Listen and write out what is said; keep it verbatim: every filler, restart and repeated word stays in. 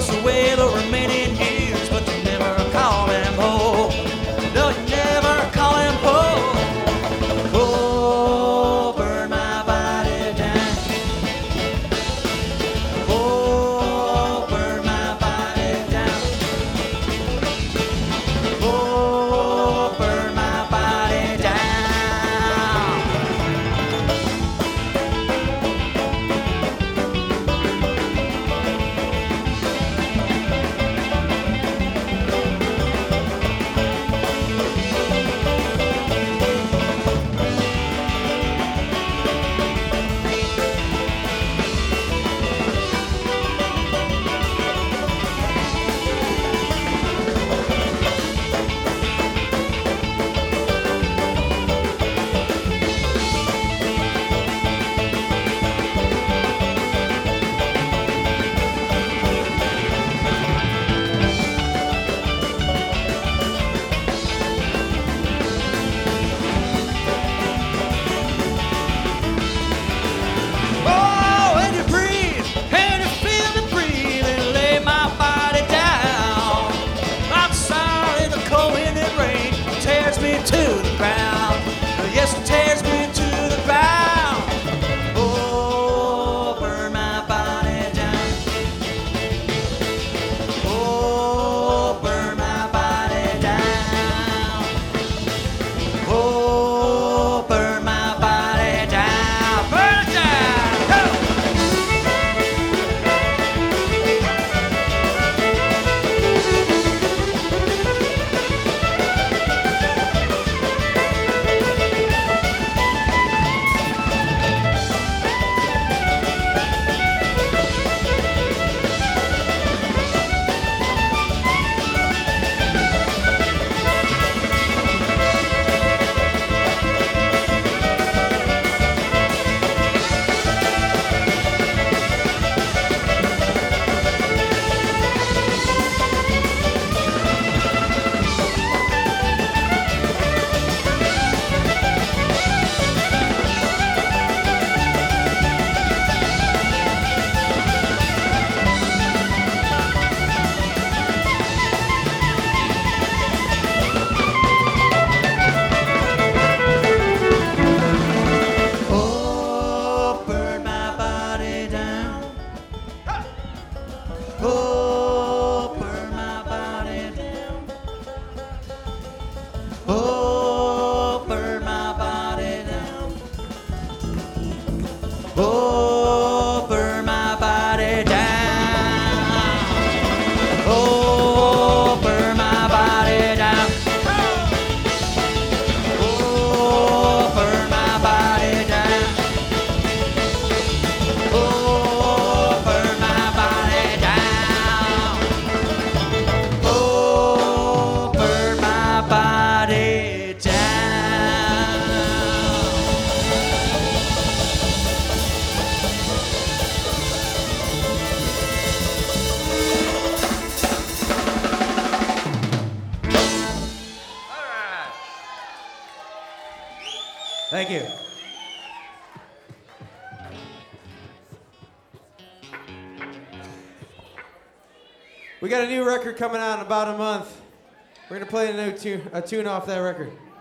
toss away the remaining years, but you never call him home. No, you never call him home. Oh, burn my body down. Oh, burn my body down. Oh, burn my body down. To the ground, yes, it tears me to the ground. Oh, burn my body down. Oh, burn my body down. Oh, burn my body down. Burn it down. Go! Oh, burn my body down. Oh, burn my body down. Oh, burn my body down. Oh, burn my body down. Oh, burn my body down. Oh, burn my body down. Oh, burn my body down. All right. Thank you. We got a new record coming out in about a month. We're gonna play a new tune, a tune off that record.